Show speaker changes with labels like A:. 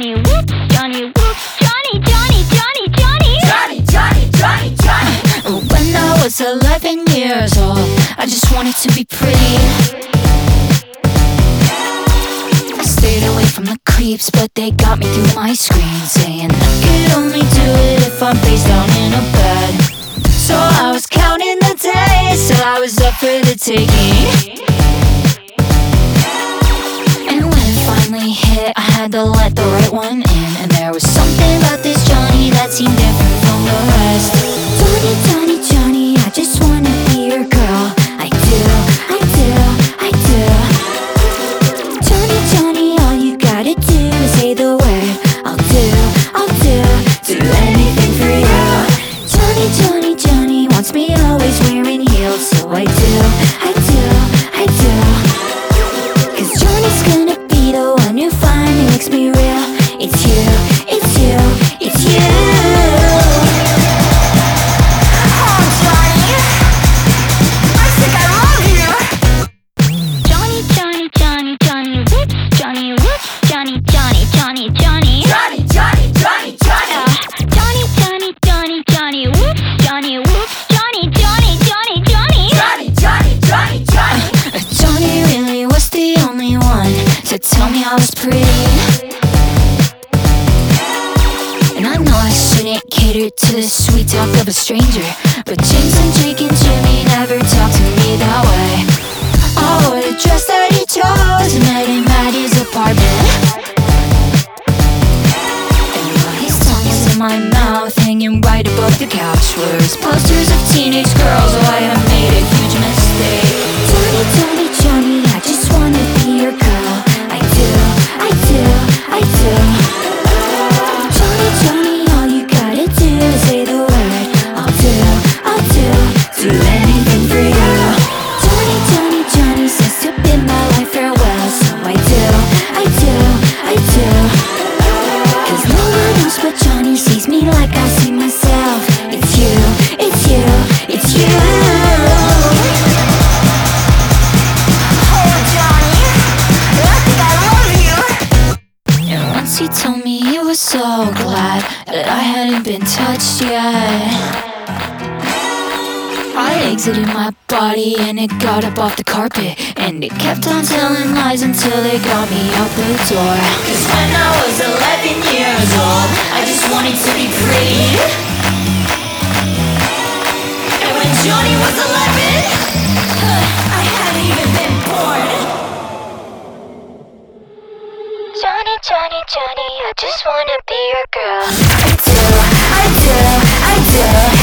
A: Johnny, whoop, Johnny, whoop, Johnny, Johnny, Johnny, Johnny,
B: Johnny, Johnny, Johnny, Johnny.
C: When I was 11 years old, I just wanted to be pretty. I stayed away from the creeps, but they got me through my screen, saying I could only do it if I'm face down in a bed. So I was counting the days till I was up for the taking. And when it finally hit, I had to let the right one in. And there was something about this Johnny that seemed different from the rest. Johnny, Johnny, Johnny, I just wanna be your girl. I do, I do, I do. Johnny, Johnny, all you gotta do is say the word. I'll do anything for you. Johnny, Johnny, Johnny wants me always wearing heels. So I do, I do, I do. 'Cause Johnny's gonna be the one who finally makes me real. It's you, it's you, it's you.
B: Oh, Johnny, I think I love you.
A: Johnny, Johnny, Johnny, Johnny, whoop, Johnny, whoop, Johnny, Johnny, Johnny, Johnny,
B: Johnny, Johnny, Johnny, Johnny.
A: Johnny, Johnny, Johnny, Johnny, whoop, Johnny, whoop, Johnny, Johnny, Johnny, Johnny,
B: Johnny, Johnny, Johnny, Johnny.
C: Johnny really was the only one to tell me I was pretty. And I know I shouldn't cater to the sweet talk of a stranger, but James and Jake and Jimmy never talked to me that way. I wore the dress that he chose and met him at his apartment. And while his tongue was in my mouth, hanging right above the couch, were his posters of teenage girls. Oh, I have made a huge mistake. Johnny, Johnny, Johnny, I just wanna be your girl. I do, I do, I do. Johnny, Johnny, all you gotta do is say the word. I'll do anything for you. Johnny, Johnny, Johnny says to bid my life farewell. So I do, I do, I do. 'Cause no one else but Johnny sees me like I see myself. It's you, it's you, it's you.
B: Oh, Johnny, I think I love you.
C: And once he told me he was so glad that I hadn't been touched yet, I exited my body and it got up off the carpet. And it kept on telling lies until they got me out the door. 'Cause when I was 11 years old, I just wanted to be pretty. And when Johnny was 11, I hadn't even been born. Johnny, Johnny, Johnny, I just wanna be your girl. I do, I do, I do.